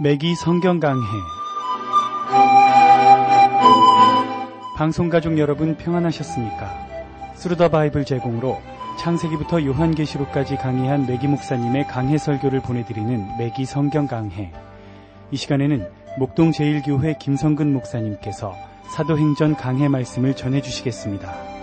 매기 성경 강해. 방송가족 여러분 평안하셨습니까? 스루더 바이블 제공으로 창세기부터 요한계시록까지 강해한 매기 목사님의 강해 설교를 보내드리는 매기 성경 강해. 이 시간에는 목동 제1교회 김성근 목사님께서 사도행전 강해 말씀을 전해주시겠습니다.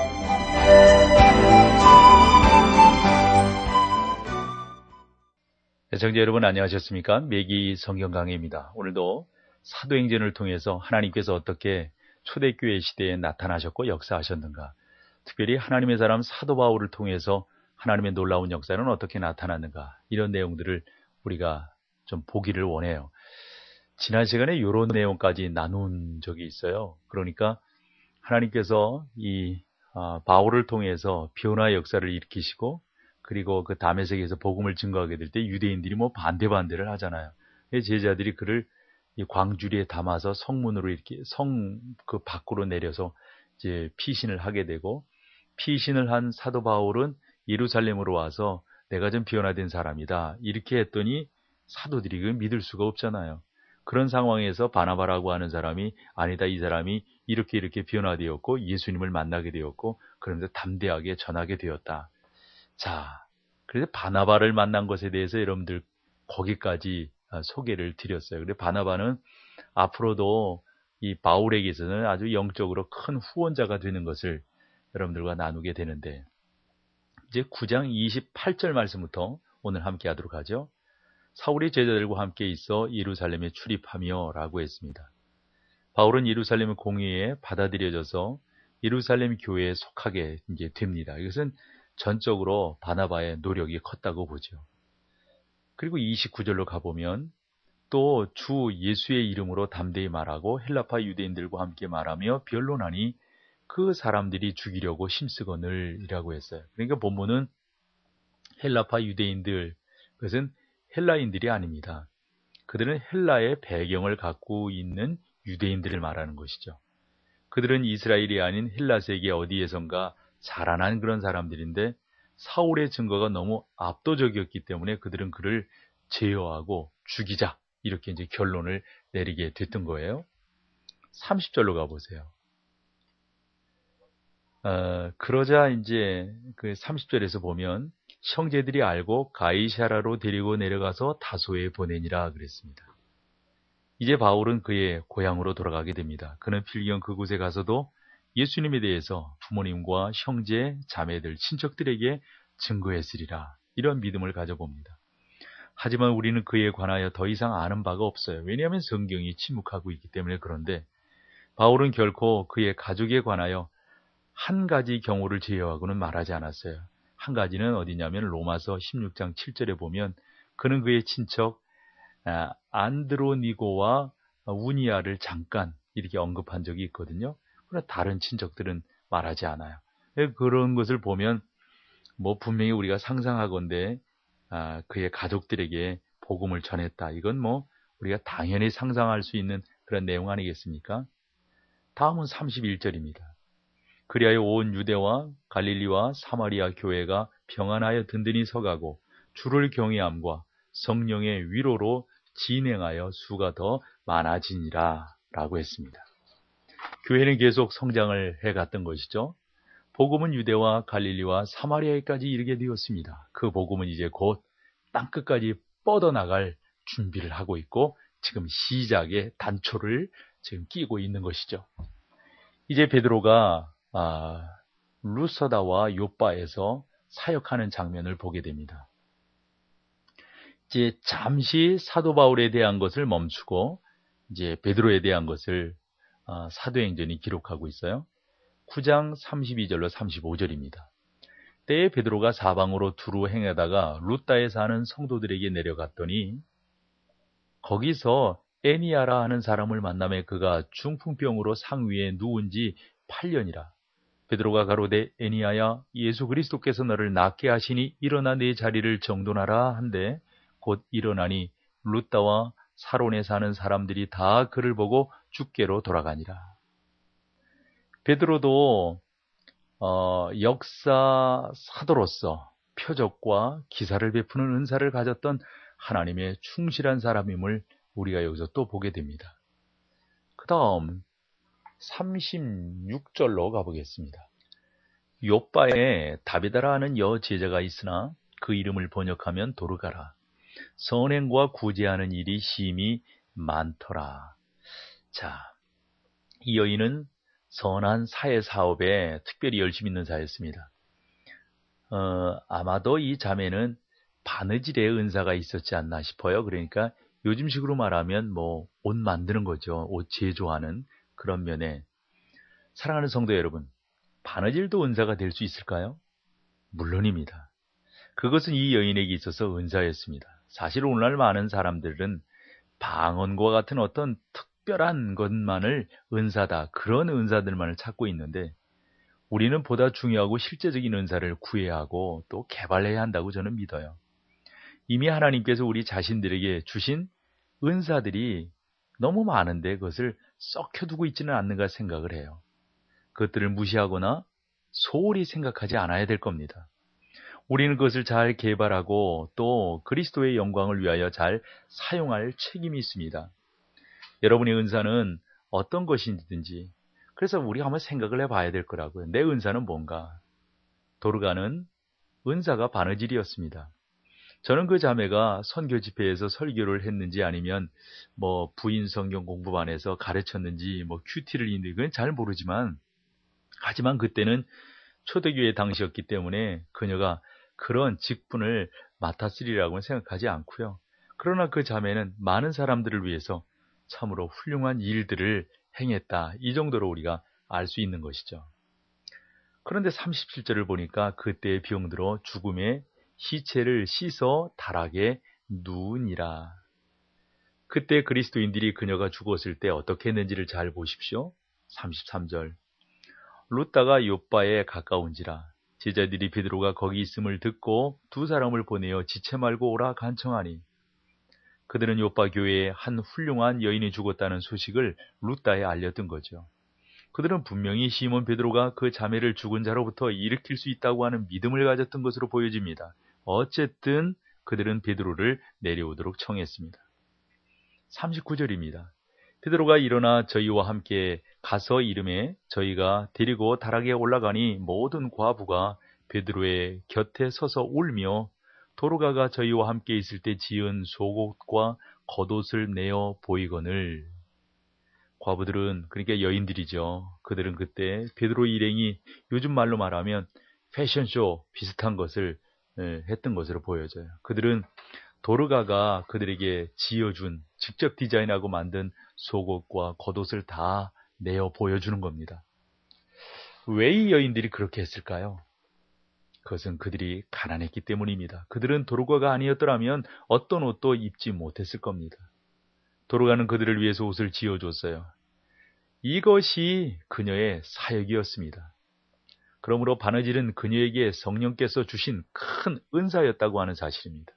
애청자 여러분 안녕하셨습니까? 매기 성경 강해입니다. 오늘도 사도행전을 통해서 하나님께서 어떻게 초대교회 시대에 나타나셨고 역사하셨는가, 특별히 하나님의 사람 사도 바울을 통해서 하나님의 놀라운 역사는 어떻게 나타났는가, 이런 내용들을 우리가 좀 보기를 원해요. 지난 시간에 이런 내용까지 나눈 적이 있어요. 그러니까 하나님께서 이 바울을 통해서 변화의 역사를 일으키시고, 그리고 그 다메섹에서 복음을 증거하게 될 때 유대인들이 반대를 하잖아요. 제자들이 그를 이 광주리에 담아서 성문으로 이렇게 그 밖으로 내려서 이제 피신을 하게 되고, 피신을 한 사도 바울은 예루살렘으로 와서 내가 좀 변화된 사람이다 이렇게 했더니 사도들이 그 믿을 수가 없잖아요. 그런 상황에서 바나바라고 하는 사람이 아니다, 이 사람이 이렇게 변화되었고 예수님을 만나게 되었고 그러면서 담대하게 전하게 되었다. 자, 그래서 바나바를 만난 것에 대해서 여러분들 거기까지 소개를 드렸어요. 그런데 바나바는 앞으로도 이 바울에게서는 아주 영적으로 큰 후원자가 되는 것을 여러분들과 나누게 되는데, 이제 9장 28절 말씀부터 오늘 함께 하도록 하죠. 사울이 제자들과 함께 있어 예루살렘에 출입하며 라고 했습니다. 바울은 예루살렘 공회에 받아들여져서 예루살렘 교회에 속하게 이제 됩니다. 이것은 전적으로 바나바의 노력이 컸다고 보죠. 그리고 29절로 가보면 또 주 예수의 이름으로 담대히 말하고 헬라파 유대인들과 함께 말하며 변론하니 그 사람들이 죽이려고 힘쓰거늘 이라고 했어요. 그러니까 본문은 헬라파 유대인들, 그것은 헬라인들이 아닙니다. 그들은 헬라의 배경을 갖고 있는 유대인들을 말하는 것이죠. 그들은 이스라엘이 아닌 헬라 세계 어디에선가 자라난 그런 사람들인데 사울의 증거가 너무 압도적이었기 때문에 그들은 그를 제어하고 죽이자 이렇게 이제 결론을 내리게 됐던 거예요. 30절로 가보세요. 그러자 이제 그 30절에서 보면 형제들이 알고 가이사라로 데리고 내려가서 다소에 보내니라 그랬습니다. 이제 바울은 그의 고향으로 돌아가게 됩니다. 그는 필경 그곳에 가서도 예수님에 대해서 부모님과 형제, 자매들, 친척들에게 증거했으리라, 이런 믿음을 가져봅니다. 하지만 우리는 그에 관하여 더 이상 아는 바가 없어요. 왜냐하면 성경이 침묵하고 있기 때문에. 그런데 바울은 결코 그의 가족에 관하여 한 가지 경우를 제외하고는 말하지 않았어요. 한 가지는 어디냐면 로마서 16장 7절에 보면 그는 그의 친척 안드로니고와 우니아를 잠깐 이렇게 언급한 적이 있거든요. 그러나 다른 친척들은 말하지 않아요. 그런 것을 보면 분명히 우리가 상상하건대 그의 가족들에게 복음을 전했다. 이건 우리가 당연히 상상할 수 있는 그런 내용 아니겠습니까? 다음은 31절입니다. 그리하여 온 유대와 갈릴리와 사마리아 교회가 평안하여 든든히 서가고 주를 경외함과 성령의 위로로 진행하여 수가 더 많아지니라 라고 했습니다. 교회는 계속 성장을 해갔던 것이죠. 복음은 유대와 갈릴리와 사마리아에까지 이르게 되었습니다. 그 복음은 이제 곧 땅끝까지 뻗어나갈 준비를 하고 있고 지금 시작의 단초를 지금 끼고 있는 것이죠. 이제 베드로가 루스다와 요빠에서 사역하는 장면을 보게 됩니다. 이제 잠시 사도 바울에 대한 것을 멈추고 이제 베드로에 대한 것을 사도행전이 기록하고 있어요. 9장 32절로 35절입니다. 때에 베드로가 사방으로 두루 행하다가 루따에 사는 성도들에게 내려갔더니 거기서 애니아라 하는 사람을 만나매 그가 중풍병으로 상위에 누운 지 8년이라. 베드로가 가로되 애니아야, 예수 그리스도께서 너를 낫게 하시니 일어나 내 자리를 정돈하라 한데 곧 일어나니 루따와 사론에 사는 사람들이 다 그를 보고 주께로 돌아가니라. 베드로도 역사 사도로서 표적과 기사를 베푸는 은사를 가졌던 하나님의 충실한 사람임을 우리가 여기서 또 보게 됩니다. 그 다음 36절로 가보겠습니다. 욥바에 다비다라는 여제자가 있으나 그 이름을 번역하면 도르가라. 선행과 구제하는 일이 심히 많더라. 자, 이 여인은 선한 사회 사업에 특별히 열심히 있는 자였습니다. 아마도 이 자매는 바느질의 은사가 있었지 않나 싶어요. 그러니까 요즘식으로 말하면 옷 만드는 거죠. 옷 제조하는 그런 면에. 사랑하는 성도 여러분, 바느질도 은사가 될 수 있을까요? 물론입니다. 그것은 이 여인에게 있어서 은사였습니다. 사실 오늘날 많은 사람들은 방언과 같은 어떤 특별한 것만을 은사다, 그런 은사들만을 찾고 있는데 우리는 보다 중요하고 실제적인 은사를 구해야 하고 또 개발해야 한다고 저는 믿어요. 이미 하나님께서 우리 자신들에게 주신 은사들이 너무 많은데 그것을 썩혀두고 있지는 않는가 생각을 해요. 그것들을 무시하거나 소홀히 생각하지 않아야 될 겁니다. 우리는 그것을 잘 개발하고 또 그리스도의 영광을 위하여 잘 사용할 책임이 있습니다. 여러분의 은사는 어떤 것인지 그래서 우리가 한번 생각을 해봐야 될 거라고요. 내 은사는 뭔가? 도르가는 은사가 바느질이었습니다. 저는 그 자매가 선교 집회에서 설교를 했는지 아니면 부인 성경 공부반에서 가르쳤는지 큐티를 있는지 그건 잘 모르지만 하지만 그때는 초대교회 당시였기 때문에 그녀가 그런 직분을 맡았으리라고는 생각하지 않고요. 그러나 그 자매는 많은 사람들을 위해서 참으로 훌륭한 일들을 행했다. 이 정도로 우리가 알 수 있는 것이죠. 그런데 37절을 보니까 그때의 병들어 죽음의 시체를 씻어 다락에 누우니라. 그때 그리스도인들이 그녀가 죽었을 때 어떻게 했는지를 잘 보십시오. 33절. 룻다가 욥바에 가까운지라. 제자들이 베드로가 거기 있음을 듣고 두 사람을 보내어 지체 말고 오라 간청하니. 그들은 욥바 교회에 한 훌륭한 여인이 죽었다는 소식을 룻다에 알렸던 거죠. 그들은 분명히 시몬 베드로가 그 자매를 죽은 자로부터 일으킬 수 있다고 하는 믿음을 가졌던 것으로 보여집니다. 어쨌든 그들은 베드로를 내려오도록 청했습니다. 39절입니다. 베드로가 일어나 저희와 함께 가서 이름에 저희가 데리고 다락에 올라가니 모든 과부가 베드로의 곁에 서서 울며 도르가가 저희와 함께 있을 때 지은 속옷과 겉옷을 내어 보이거늘. 과부들은 그러니까 여인들이죠. 그들은 그때 베드로 일행이 요즘 말로 말하면 패션쇼 비슷한 것을 했던 것으로 보여져요. 그들은 도르가가 그들에게 지어준 직접 디자인하고 만든 속옷과 겉옷을 다 내어 보여주는 겁니다. 왜 이 여인들이 그렇게 했을까요? 그것은 그들이 가난했기 때문입니다. 그들은 도르가가 아니었더라면 어떤 옷도 입지 못했을 겁니다. 도르가는 그들을 위해서 옷을 지어줬어요. 이것이 그녀의 사역이었습니다. 그러므로 바느질은 그녀에게 성령께서 주신 큰 은사였다고 하는 사실입니다.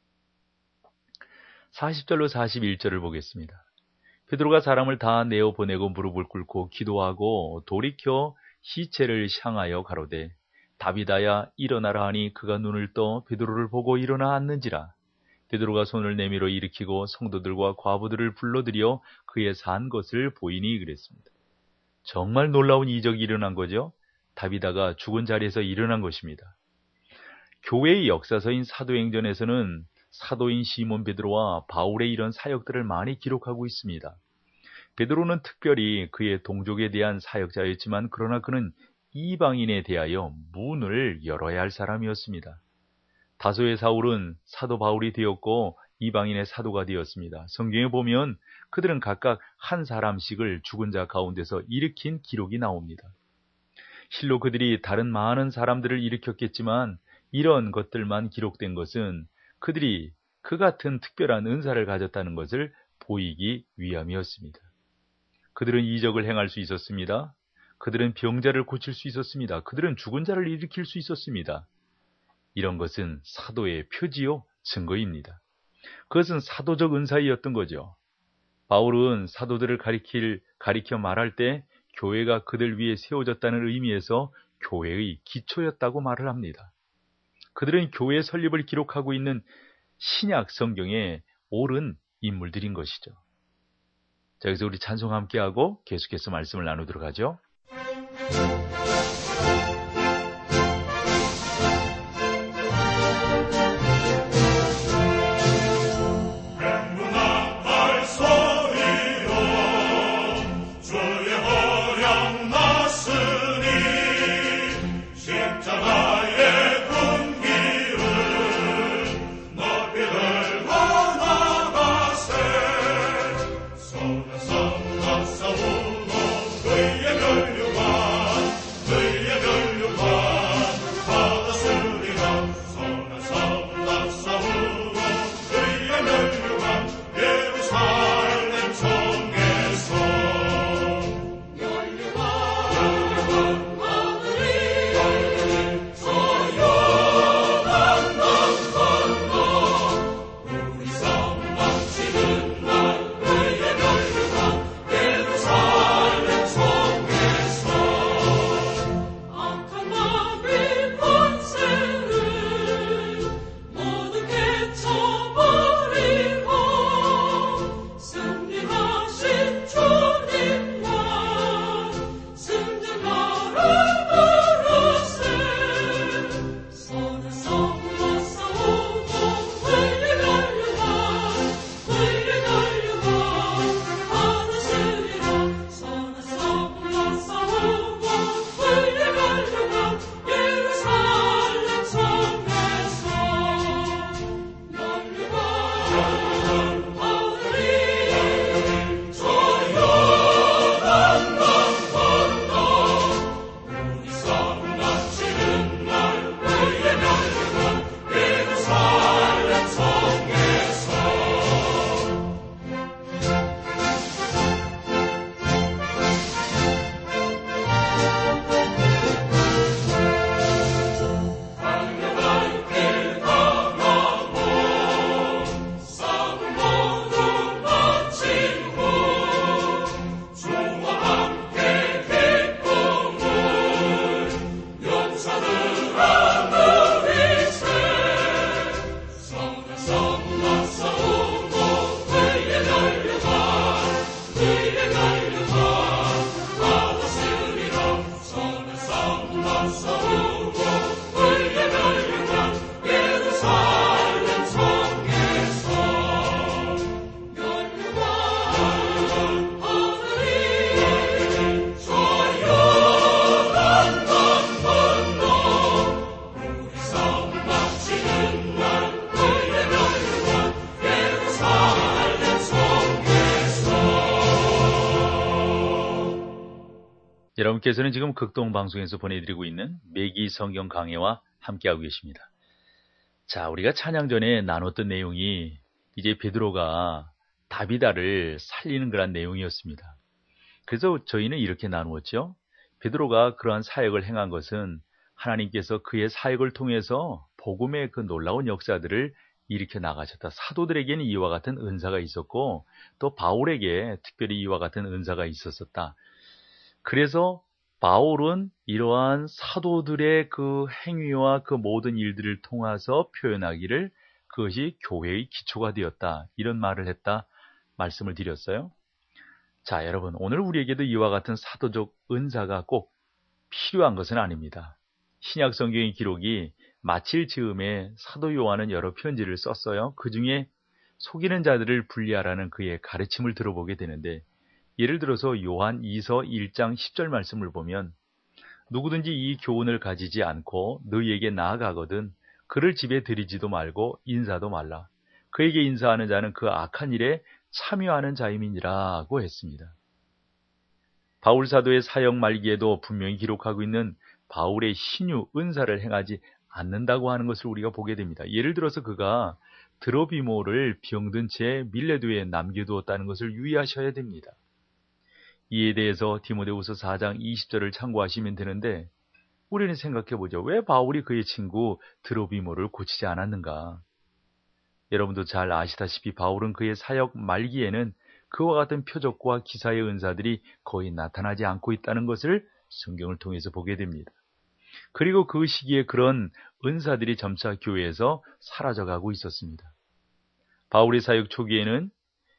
40절로 41절을 보겠습니다. 베드로가 사람을 다 내어 보내고 무릎을 꿇고 기도하고 돌이켜 시체를 향하여 가로되 다비다야 일어나라 하니 그가 눈을 떠 베드로를 보고 일어나 앉는지라. 베드로가 손을 내밀어 일으키고 성도들과 과부들을 불러들여 그의 산 것을 보이니 그랬습니다. 정말 놀라운 이적이 일어난 거죠. 다비다가 죽은 자리에서 일어난 것입니다. 교회의 역사서인 사도행전에서는 사도인 시몬 베드로와 바울의 이런 사역들을 많이 기록하고 있습니다. 베드로는 특별히 그의 동족에 대한 사역자였지만 그러나 그는 이방인에 대하여 문을 열어야 할 사람이었습니다. 다소의 사울은 사도 바울이 되었고 이방인의 사도가 되었습니다. 성경에 보면 그들은 각각 한 사람씩을 죽은 자 가운데서 일으킨 기록이 나옵니다. 실로 그들이 다른 많은 사람들을 일으켰겠지만 이런 것들만 기록된 것은 그들이 그 같은 특별한 은사를 가졌다는 것을 보이기 위함이었습니다. 그들은 이적을 행할 수 있었습니다. 그들은 병자를 고칠 수 있었습니다. 그들은 죽은 자를 일으킬 수 있었습니다. 이런 것은 사도의 표지요, 증거입니다. 그것은 사도적 은사이었던 거죠. 바울은 사도들을 가리켜 말할 때 교회가 그들 위에 세워졌다는 의미에서 교회의 기초였다고 말을 합니다. 그들은 교회 설립을 기록하고 있는 신약 성경에 옳은 인물들인 것이죠. 자, 여기서 우리 찬송 함께하고 계속해서 말씀을 나누도록 하죠. 여러분께서는 지금 극동방송에서 보내드리고 있는 매기 성경 강해와 함께하고 계십니다. 자, 우리가 찬양 전에 나눴던 내용이 이제 베드로가 다비다를 살리는 그런 내용이었습니다. 그래서 저희는 이렇게 나누었죠. 베드로가 그러한 사역을 행한 것은 하나님께서 그의 사역을 통해서 복음의 그 놀라운 역사들을 일으켜 나가셨다. 사도들에게는 이와 같은 은사가 있었고 또 바울에게 특별히 이와 같은 은사가 있었었다. 그래서 바울은 이러한 사도들의 그 행위와 그 모든 일들을 통해서 표현하기를 그것이 교회의 기초가 되었다. 이런 말을 했다. 말씀을 드렸어요. 자, 여러분, 오늘 우리에게도 이와 같은 사도적 은사가 꼭 필요한 것은 아닙니다. 신약 성경의 기록이 마칠 즈음에 사도 요한은 여러 편지를 썼어요. 그 중에 속이는 자들을 분리하라는 그의 가르침을 들어보게 되는데, 예를 들어서 요한 2서 1장 10절 말씀을 보면 누구든지 이 교훈을 가지지 않고 너희에게 나아가거든 그를 집에 들이지도 말고 인사도 말라. 그에게 인사하는 자는 그 악한 일에 참여하는 자임이니라고 했습니다. 바울 사도의 사역 말기에도 분명히 기록하고 있는 바울의 신유 은사를 행하지 않는다고 하는 것을 우리가 보게 됩니다. 예를 들어서 그가 드로비모를 병든 채 밀레도에 남겨두었다는 것을 유의하셔야 됩니다. 이에 대해서 디모데후서 4장 20절을 참고하시면 되는데 우리는 생각해보죠. 왜 바울이 그의 친구 드로비모를 고치지 않았는가? 여러분도 잘 아시다시피 바울은 그의 사역 말기에는 그와 같은 표적과 기사의 은사들이 거의 나타나지 않고 있다는 것을 성경을 통해서 보게 됩니다. 그리고 그 시기에 그런 은사들이 점차 교회에서 사라져가고 있었습니다. 바울의 사역 초기에는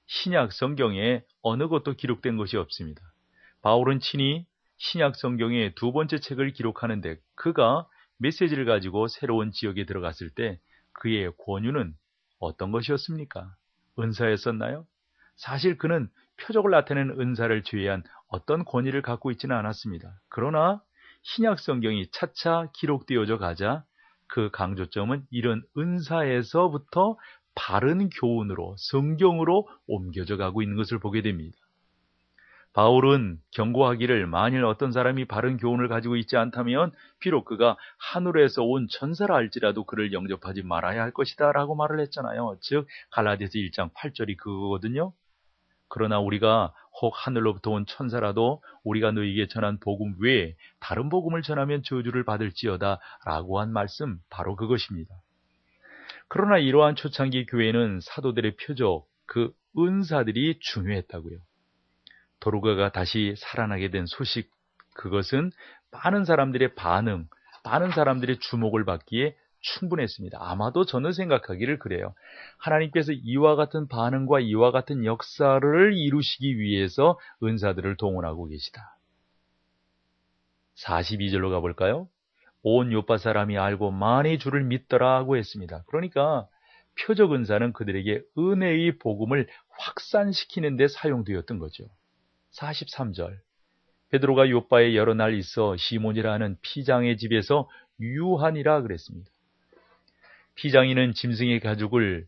신약 성경에 어느 것도 기록된 것이 없습니다. 바울은 친히 신약 성경의 두 번째 책을 기록하는데 그가 메시지를 가지고 새로운 지역에 들어갔을 때 그의 권유는 어떤 것이었습니까? 은사였었나요? 사실 그는 표적을 나타내는 은사를 제외한 어떤 권위를 갖고 있지는 않았습니다. 그러나 신약 성경이 차차 기록되어져 가자 그 강조점은 이런 은사에서부터 바른 교훈으로 성경으로 옮겨져 가고 있는 것을 보게 됩니다. 바울은 경고하기를 만일 어떤 사람이 바른 교훈을 가지고 있지 않다면 비록 그가 하늘에서 온 천사라 할지라도 그를 영접하지 말아야 할 것이다 라고 말을 했잖아요. 즉 갈라디아서 1장 8절이 그거거든요. 그러나 우리가 혹 하늘로부터 온 천사라도 우리가 너희에게 전한 복음 외에 다른 복음을 전하면 저주를 받을지어다 라고 한 말씀 바로 그것입니다. 그러나 이러한 초창기 교회는 사도들의 표적, 그 은사들이 중요했다고요. 도르가가 다시 살아나게 된 소식, 그것은 많은 사람들의 반응, 많은 사람들의 주목을 받기에 충분했습니다. 아마도 저는 생각하기를 그래요. 하나님께서 이와 같은 반응과 이와 같은 역사를 이루시기 위해서 은사들을 동원하고 계시다. 42절로 가볼까요? 온 요파 사람이 알고 많이 주를 믿더라 하고 했습니다. 그러니까 표적 은사는 그들에게 은혜의 복음을 확산시키는 데 사용되었던 거죠. 43절 베드로가 요빠에 여러 날 있어 시몬이라는 피장의 집에서 유한이라 그랬습니다. 피장이는 짐승의 가죽을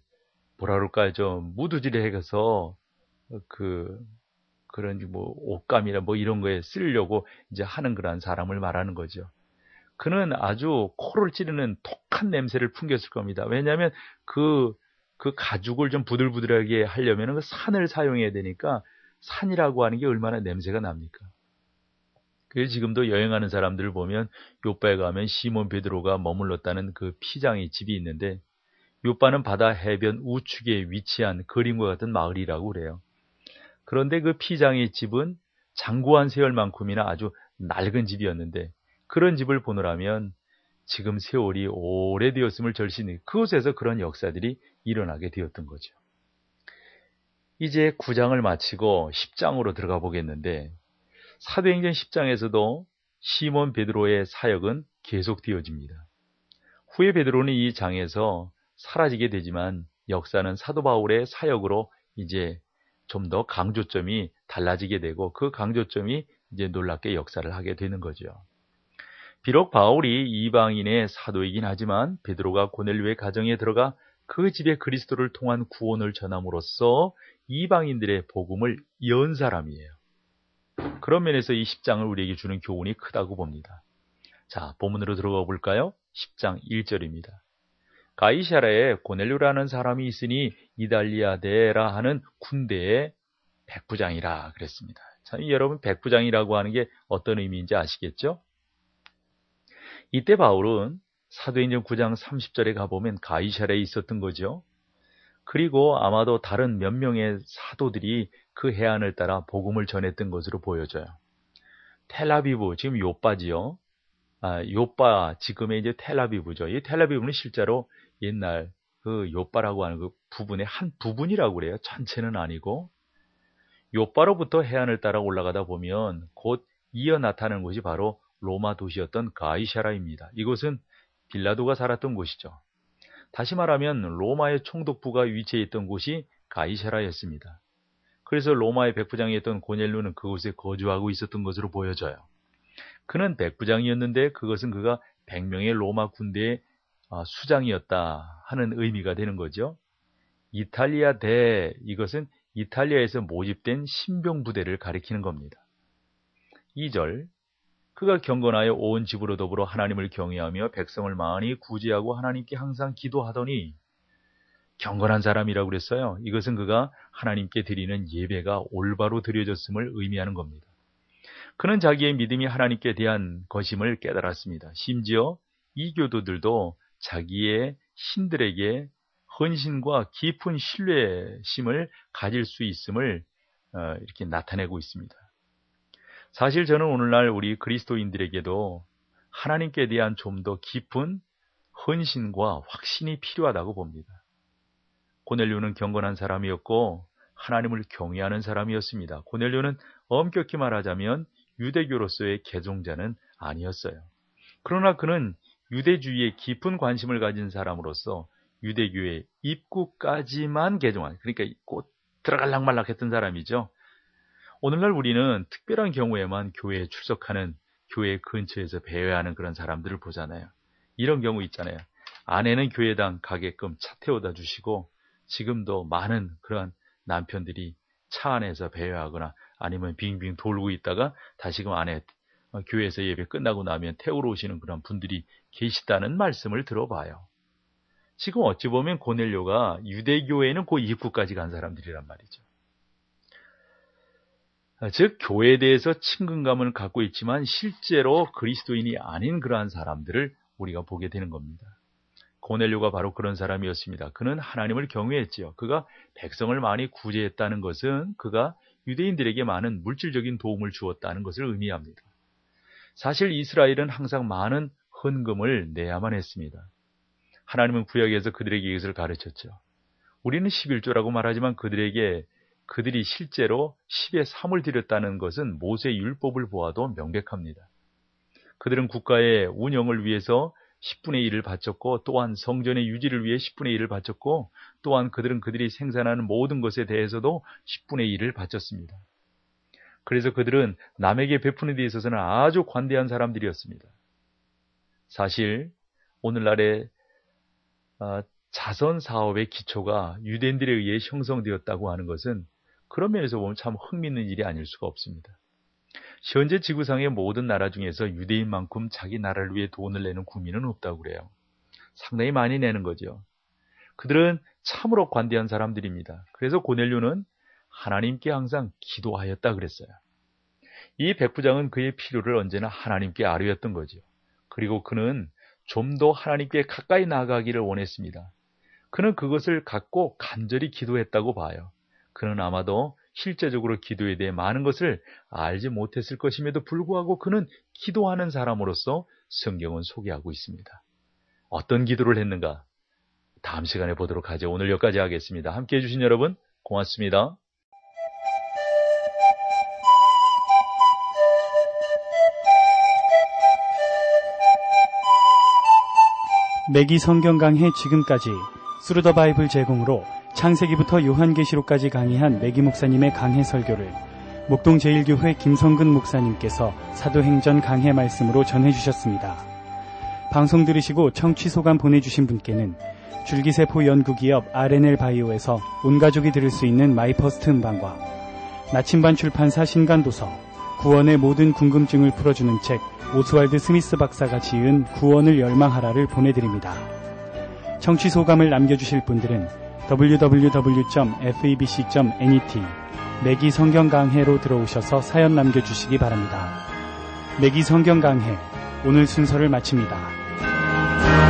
무두질해서 그런 옷감이나 이런 거에 쓰려고 이제 하는 그런 사람을 말하는 거죠. 그는 아주 코를 찌르는 독한 냄새를 풍겼을 겁니다. 왜냐하면 그 가죽을 좀 부들부들하게 하려면 그 산을 사용해야 되니까 산이라고 하는 게 얼마나 냄새가 납니까? 그래서 지금도 여행하는 사람들을 보면 요빠에 가면 시몬 베드로가 머물렀다는 그 피장의 집이 있는데 요빠는 바다 해변 우측에 위치한 그림과 같은 마을이라고 그래요. 그런데 그 피장의 집은 장구한 세월만큼이나 아주 낡은 집이었는데 그런 집을 보느라면 지금 세월이 오래되었음을 절신히 그곳에서 그런 역사들이 일어나게 되었던 거죠. 이제 9장을 마치고 10장으로 들어가 보겠는데 사도행전 10장에서도 시몬 베드로의 사역은 계속되어집니다. 후에 베드로는 이 장에서 사라지게 되지만 역사는 사도 바울의 사역으로 이제 좀 더 강조점이 달라지게 되고 그 강조점이 이제 놀랍게 역사를 하게 되는 거죠. 비록 바울이 이방인의 사도이긴 하지만 베드로가 고넬료의 가정에 들어가 그 집에 그리스도를 통한 구원을 전함으로써 이방인들의 복음을 연 사람이에요. 그런 면에서 이 10장을 우리에게 주는 교훈이 크다고 봅니다. 자, 본문으로 들어가 볼까요? 10장 1절입니다. 가이사랴에 고넬료라는 사람이 있으니 이달리아데라 하는 군대의 백부장이라 그랬습니다. 참, 여러분 백부장이라고 하는 게 어떤 의미인지 아시겠죠? 이때 바울은 사도행전 9장 30절에 가보면 가이사랴에 있었던 거죠. 그리고 아마도 다른 몇 명의 사도들이 그 해안을 따라 복음을 전했던 것으로 보여져요. 텔아비브, 지금 요빠지요. 요빠, 지금의 이제 텔아비브죠. 이 텔아비브는 실제로 옛날 그 요빠라고 하는 그 부분의 한 부분이라고 그래요. 전체는 아니고. 요빠로부터 해안을 따라 올라가다 보면 곧 이어 나타나는 곳이 바로 로마 도시였던 가이사라입니다. 이곳은 빌라도가 살았던 곳이죠. 다시 말하면 로마의 총독부가 위치해 있던 곳이 가이사라였습니다. 그래서 로마의 백부장이었던 고넬료는 그곳에 거주하고 있었던 것으로 보여져요. 그는 백부장이었는데 그것은 그가 100명의 로마 군대의 수장이었다 하는 의미가 되는 거죠. 이탈리아 대, 이것은 이탈리아에서 모집된 신병부대를 가리키는 겁니다. 2절 그가 경건하여 온 집으로 더불어 하나님을 경외하며 백성을 많이 구제하고 하나님께 항상 기도하더니 경건한 사람이라고 그랬어요. 이것은 그가 하나님께 드리는 예배가 올바로 드려졌음을 의미하는 겁니다. 그는 자기의 믿음이 하나님께 대한 것임을 깨달았습니다. 심지어 이교도들도 자기의 신들에게 헌신과 깊은 신뢰심을 가질 수 있음을 이렇게 나타내고 있습니다. 사실 저는 오늘날 우리 그리스도인들에게도 하나님께 대한 좀 더 깊은 헌신과 확신이 필요하다고 봅니다. 고넬료는 경건한 사람이었고 하나님을 경외하는 사람이었습니다. 고넬료는 엄격히 말하자면 유대교로서의 개종자는 아니었어요. 그러나 그는 유대주의에 깊은 관심을 가진 사람으로서 유대교의 입구까지만 개종한, 그러니까 곧 들어갈락말락했던 사람이죠. 오늘날 우리는 특별한 경우에만 교회에 출석하는, 교회 근처에서 배회하는 그런 사람들을 보잖아요. 이런 경우 있잖아요. 아내는 교회당 가게끔 차 태워다 주시고 지금도 많은 그런 남편들이 차 안에서 배회하거나 아니면 빙빙 돌고 있다가 다시금 아내 교회에서 예배 끝나고 나면 태우러 오시는 그런 분들이 계시다는 말씀을 들어봐요. 지금 어찌 보면 고넬료가 유대교회는 그 입구까지 간 사람들이란 말이죠. 즉 교회에 대해서 친근감을 갖고 있지만 실제로 그리스도인이 아닌 그러한 사람들을 우리가 보게 되는 겁니다. 고넬료가 바로 그런 사람이었습니다. 그는 하나님을 경외했지요. 그가 백성을 많이 구제했다는 것은 그가 유대인들에게 많은 물질적인 도움을 주었다는 것을 의미합니다. 사실 이스라엘은 항상 많은 헌금을 내야만 했습니다. 하나님은 구약에서 그들에게 이것을 가르쳤죠. 우리는 11조라고 말하지만 그들이 실제로 10의 3을 드렸다는 것은 모세의 율법을 보아도 명백합니다. 그들은 국가의 운영을 위해서 10분의 1을 바쳤고 또한 성전의 유지를 위해 10분의 1을 바쳤고 또한 그들이 생산하는 모든 것에 대해서도 10분의 1을 바쳤습니다. 그래서 그들은 남에게 베푸는 데 있어서는 아주 관대한 사람들이었습니다. 사실 오늘날의 자선 사업의 기초가 유대인들에 의해 형성되었다고 하는 것은 그런 면에서 보면 참 흥미있는 일이 아닐 수가 없습니다. 현재 지구상의 모든 나라 중에서 유대인만큼 자기 나라를 위해 돈을 내는 국민은 없다고 그래요. 상당히 많이 내는 거죠. 그들은 참으로 관대한 사람들입니다. 그래서 고넬료는 하나님께 항상 기도하였다 그랬어요. 이 백부장은 그의 필요를 언제나 하나님께 아뢰었던 거죠. 그리고 그는 좀 더 하나님께 가까이 나아가기를 원했습니다. 그는 그것을 갖고 간절히 기도했다고 봐요. 그는 아마도 실제적으로 기도에 대해 많은 것을 알지 못했을 것임에도 불구하고 그는 기도하는 사람으로서 성경은 소개하고 있습니다. 어떤 기도를 했는가? 다음 시간에 보도록 하죠. 오늘 여기까지 하겠습니다. 함께해 주신 여러분 고맙습니다. 매기 성경 강해 지금까지 스루 더 바이블 제공으로 창세기부터 요한계시록까지 강의한 매기 목사님의 강해 설교를 목동 제1교회 김성근 목사님께서 사도행전 강해 말씀으로 전해주셨습니다. 방송 들으시고 청취 소감 보내주신 분께는 줄기세포 연구기업 R&L 바이오에서 온가족이 들을 수 있는 마이퍼스트 음반과 나침반 출판사 신간도서, 구원의 모든 궁금증을 풀어주는 책 오스왈드 스미스 박사가 지은 구원을 열망하라를 보내드립니다. 청취 소감을 남겨주실 분들은 www.febc.net 매기 성경 강해로 들어오셔서 사연 남겨주시기 바랍니다. 매기 성경 강해 오늘 순서를 마칩니다.